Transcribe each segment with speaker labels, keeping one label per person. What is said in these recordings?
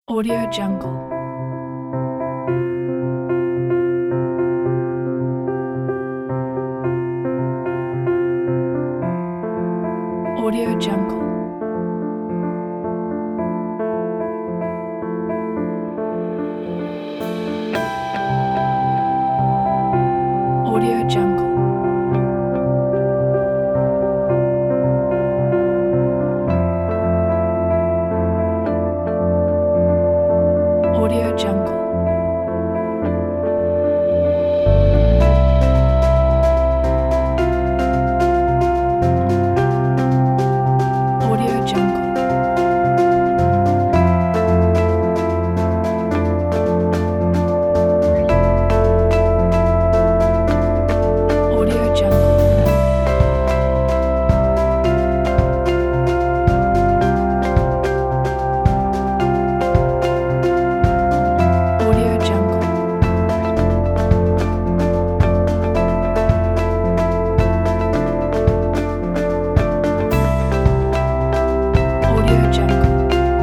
Speaker 1: Audio Jungle. Audio Jungle. Audio Jungle. Audio Jungle. Audio Jungle. Audio Jungle. Audio Jungle. Audio Jungle.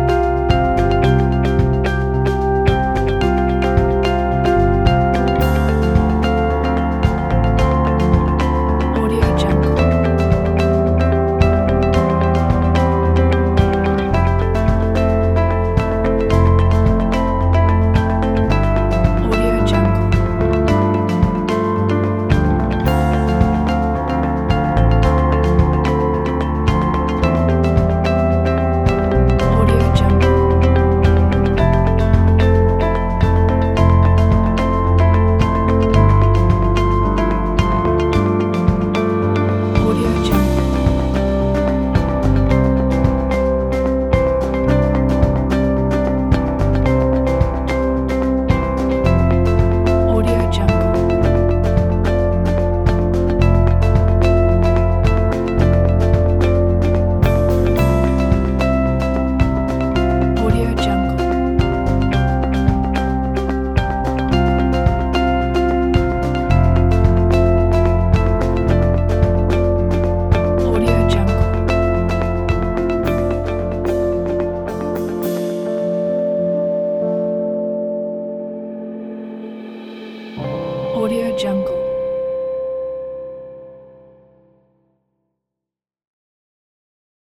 Speaker 1: Audio Jungle. Audio Jungle. Audio Jungle. Audio Jungle. Audio Jungle. Audio Jungle. Audio Jungle. Audio Jungle.